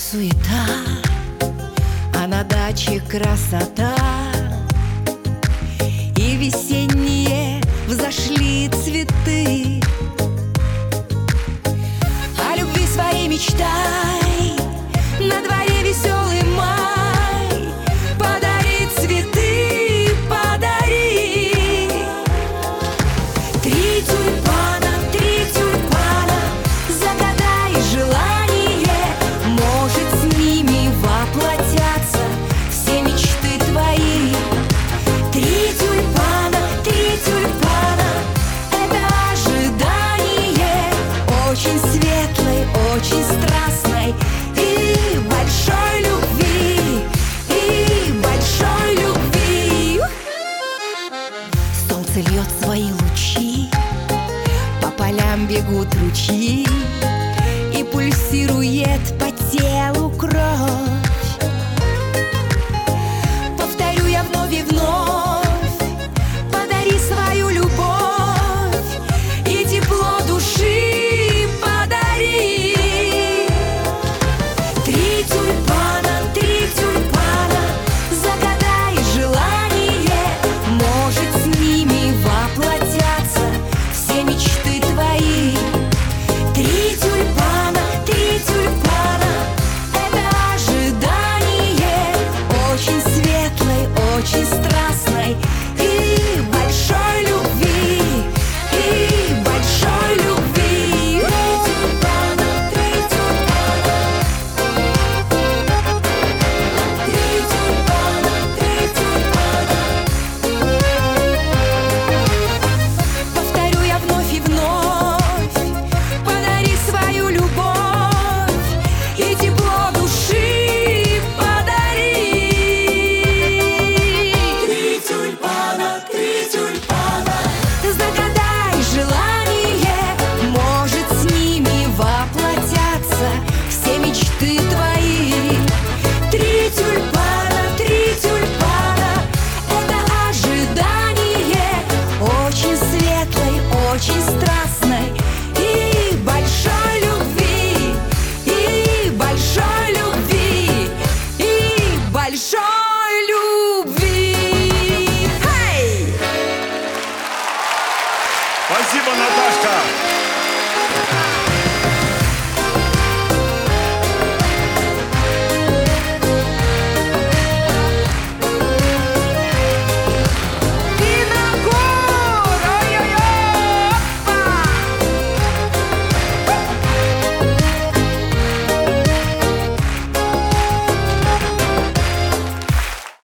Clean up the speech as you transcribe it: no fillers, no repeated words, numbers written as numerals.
суета, а на даче красота. И весенние взошли цветы. О любви своей мечтай, на дворе веселый май. Подари цветы, подари. Три тюльпана, загадай желание. Может, с ними воплотятся все мечты твои. Три тюльпана, это ожидание очень светлой, очень страстной и большой любви, и большой любви. Солнце льет свои лучи, по полям бегут ручьи, и пульсирует по